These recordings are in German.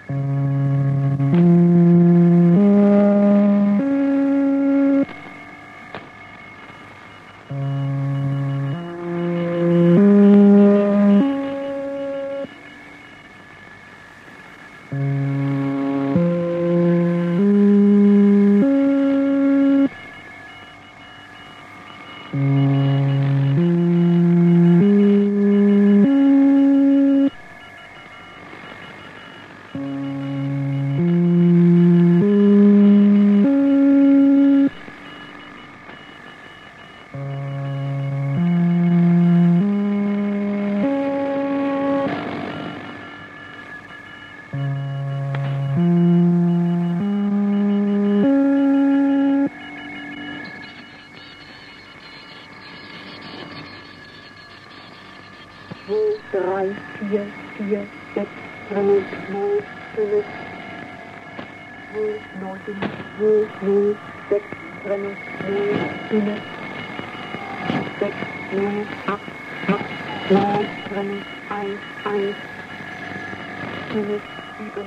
drei, vier, vier, sechs, null, null, fünf, null, null, null, sechs, null, fünf, sechs, null, acht, null, eins, fünf, sieben,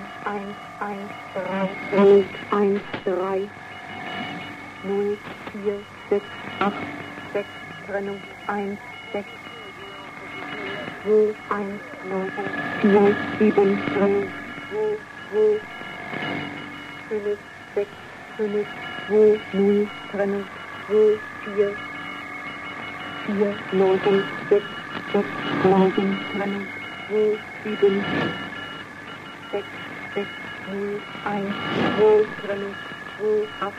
drei, null, vier, sechs, Trennung, sechs, 2, 1, 9, 4, 7, 3, 2, 5, 6, 5, 2, 0, Trennung, 2, 4, 4, 9, 6, 6, 9, Trennung, 2, 7, 6, 6, 0, 1, 2, Trennung, 2, 8,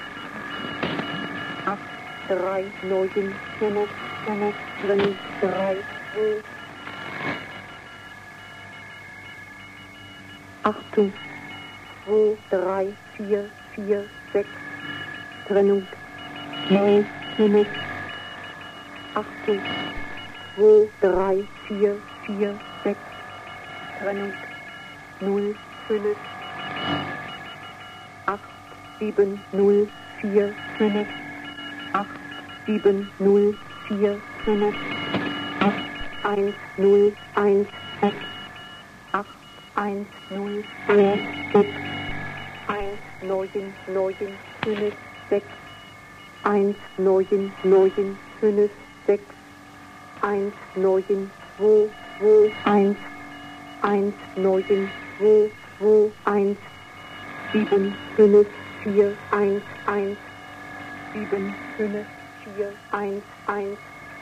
3, 9, 5, Trennung, 3, 2, Achtung, 2, 3, 4, 4, 6, Trennung, 0, 5, Achtung, 2, 3, 4, 4, 6, Trennung, 0, 5, 8, 7, 0, 4, 5, 8, 7, 0, 4, 5, 8, 1, 0, 1, 6, 8, 1, 0, 1, 6, 1, 9, 9, 5, 6, 1, 9, 9, 5, 6, 1, 9, 2, 2, 1, 1, 9, 2, 2, 1, 7, 5, 4, 1, 1, 7, 5, 4, 1, 1,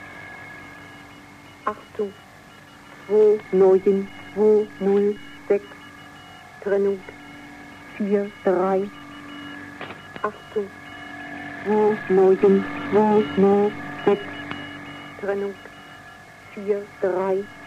Achtung, 2, 9, 2, 0, 6, Trennung, 4, 3, Achtung, 2, 9, 2, 0, 6, Trennung, 4, 3,